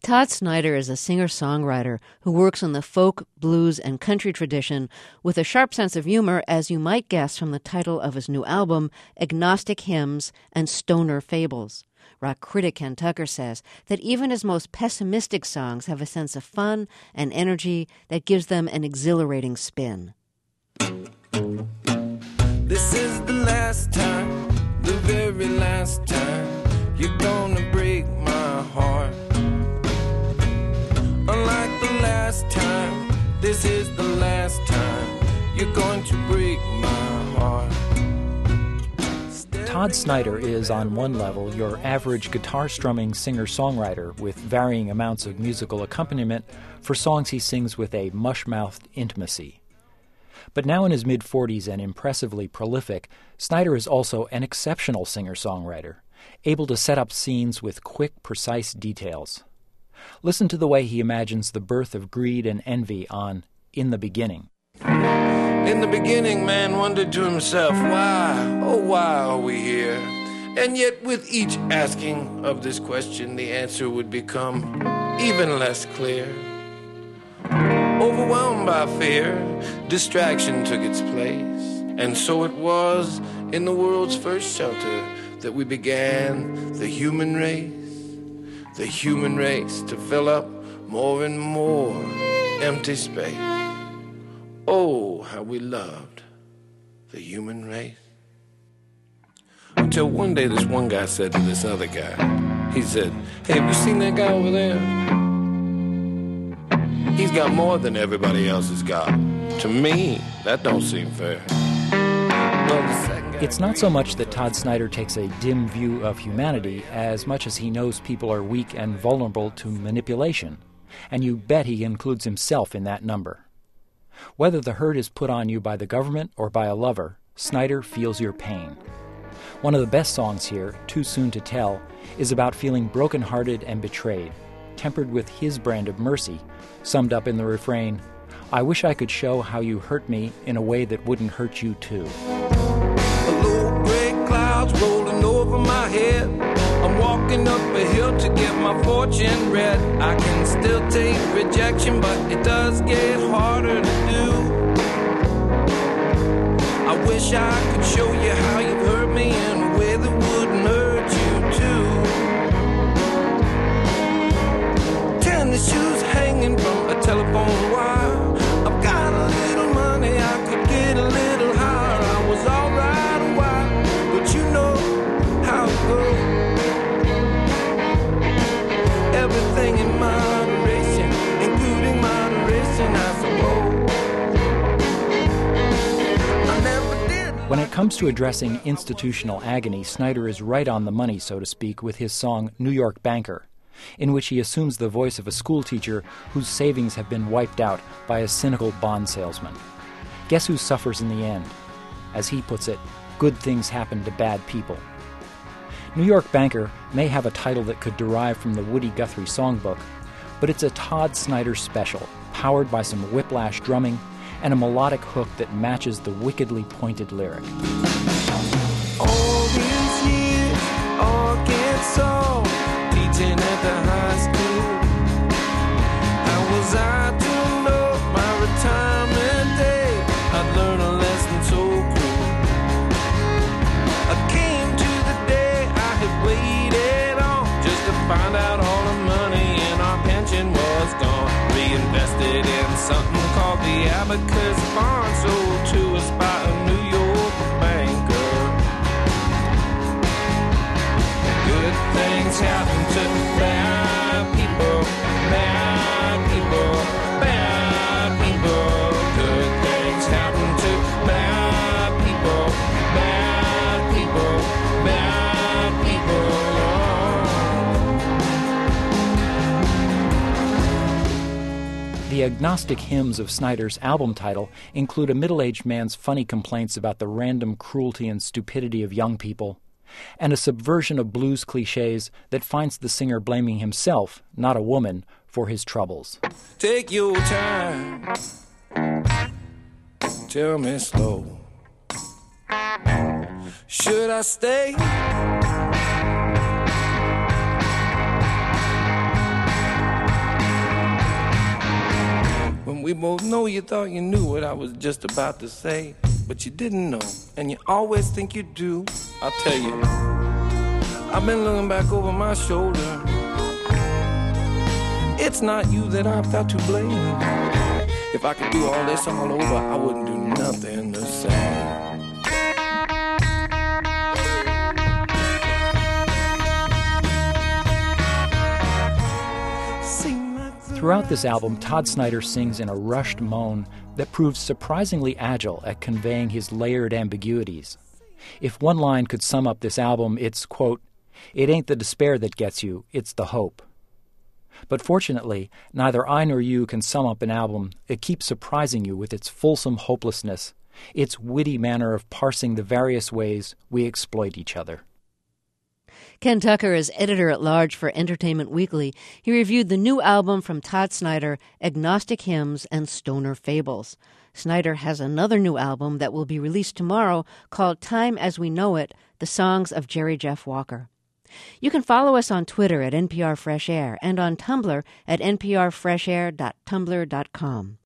Todd Snider is a singer-songwriter who works in the folk, blues, and country tradition with a sharp sense of humor, as you might guess from the title of his new album, Agnostic Hymns and Stoner Fables. Rock critic Ken Tucker says that even his most pessimistic songs have a sense of fun and energy that gives them an exhilarating spin. This is the last time, the very last time, you're gonna break my heart. Unlike the last time, this is the last time you're going to break my heart. Todd Snider is, on one level, your average guitar-strumming singer-songwriter with varying amounts of musical accompaniment for songs he sings with a mush-mouthed intimacy. But now in his mid-40s and impressively prolific, Snider is also an exceptional singer-songwriter, able to set up scenes with quick, precise details. Listen to the way he imagines the birth of greed and envy on In the Beginning. In the beginning, man wondered to himself, why, oh why are we here? And yet with each asking of this question, the answer would become even less clear. Overwhelmed by fear, distraction took its place. And so it was in the world's first shelter that we began the human race. The human race to fill up more and more empty space. Oh, how we loved the human race. Until one day this one guy said to this other guy, he said, hey, have you seen that guy over there? He's got more than everybody else has got. To me, that don't seem fair. Well, the second guy... It's not so much that Todd Snider takes a dim view of humanity as much as he knows people are weak and vulnerable to manipulation, and you bet he includes himself in that number. Whether the hurt is put on you by the government or by a lover, Snider feels your pain. One of the best songs here, Too Soon to Tell, is about feeling brokenhearted and betrayed, tempered with his brand of mercy, summed up in the refrain, I wish I could show how you hurt me in a way that wouldn't hurt you too. Low gray clouds rolling over my head. I'm walking up a hill to get my fortune read. I can still take rejection, but it does get harder to do. I wish I could show you how you've hurt me in a way that wouldn't hurt you too. Tennis shoes hanging from a telephone wire. I've got a little money, I could get a little higher. I was alright a while, but you know how it goes. Everything in moderation, including moderation, I suppose. I never did. When it comes to addressing institutional agony, Snider is right on the money, so to speak, with his song New York Banker, in which he assumes the voice of a schoolteacher whose savings have been wiped out by a cynical bond salesman. Guess who suffers in the end? As he puts it, good things happen to bad people. New York Banker may have a title that could derive from the Woody Guthrie songbook, but it's a Todd Snider special, powered by some whiplash drumming and a melodic hook that matches the wickedly pointed lyric. All these years, Arkansas, teaching at the high school. How was I to know my retirement day? I'd learn a lesson so cruel. I came to the day I had waited on, just to find out all the money in our pension was gone. Reinvested in something called the Abacus Bond, sold to us by a New York banker. Good things happen to bad people, bad people, bad people. Good things happen to bad people, bad people, bad people. The agnostic hymns of Snider's album title include a middle-aged man's funny complaints about the random cruelty and stupidity of young people, and a subversion of blues cliches that finds the singer blaming himself, not a woman, for his troubles. Take your time, tell me slow. Should I stay? We both know you thought you knew what I was just about to say, but you didn't know, and you always think you do. I'll tell you, I've been looking back over my shoulder. It's not you that I've got to blame. If I could do all this all over, I wouldn't do nothing the same. Throughout this album, Todd Snider sings in a rushed moan that proves surprisingly agile at conveying his layered ambiguities. If one line could sum up this album, it's, quote, "It ain't the despair that gets you, it's the hope." But fortunately, neither I nor you can sum up an album that keeps surprising you with its fulsome hopelessness, its witty manner of parsing the various ways we exploit each other. Ken Tucker is editor-at-large for Entertainment Weekly. He reviewed the new album from Todd Snider, Agnostic Hymns and Stoner Fables. Snider has another new album that will be released tomorrow called Time as We Know It, The Songs of Jerry Jeff Walker. You can follow us on Twitter at NPR Fresh Air and on Tumblr at nprfreshair.tumblr.com.